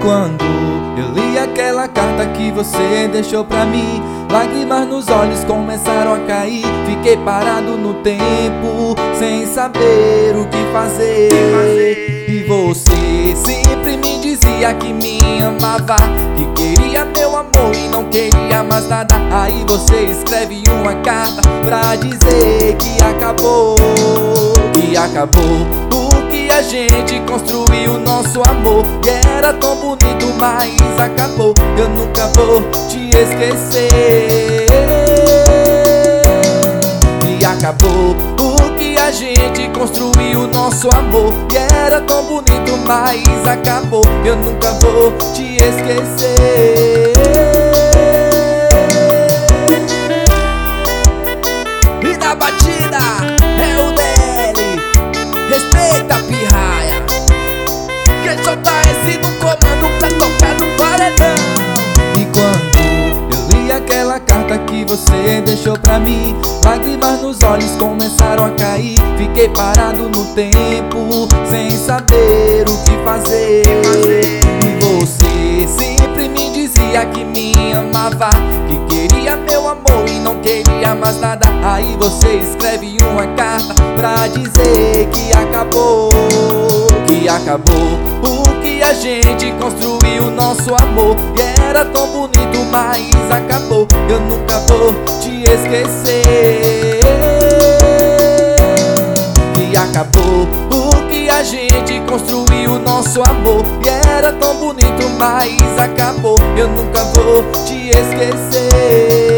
quando eu li aquela carta que você deixou pra mim, lágrimas nos olhos começaram a cair. Fiquei parado no tempo, sem saber o que fazer. E você sempre me dizia que me amava, que queria meu amor e não queria mais nada. Aí você escreve uma carta pra dizer que acabou, que acabou. O que a gente construiu, nosso amor, e era tão bonito, mas acabou. Eu nunca vou te esquecer. E acabou. O que a gente construiu, nosso amor, e era tão bonito, mas acabou. Eu nunca vou te esquecer. E na batida é o DL. Respeita a pirraia, quem só tá esse no comando pra tocar no paredão. E quando eu li aquela carta que você deixou pra mim, lágrimas nos olhos começaram a cair. Fiquei parado no tempo, sem saber o que fazer. E você sempre me dizia que me amava, que queria meu amor e não queria mais nada. Aí você escreve uma carta pra dizer que acabou, que acabou. O que a gente construiu, nosso amor, e era tão bonito, mas acabou. Eu nunca vou te esquecer. Que acabou. O que a gente construiu, nosso amor, e era tão bonito, mas acabou. Eu nunca vou te esquecer.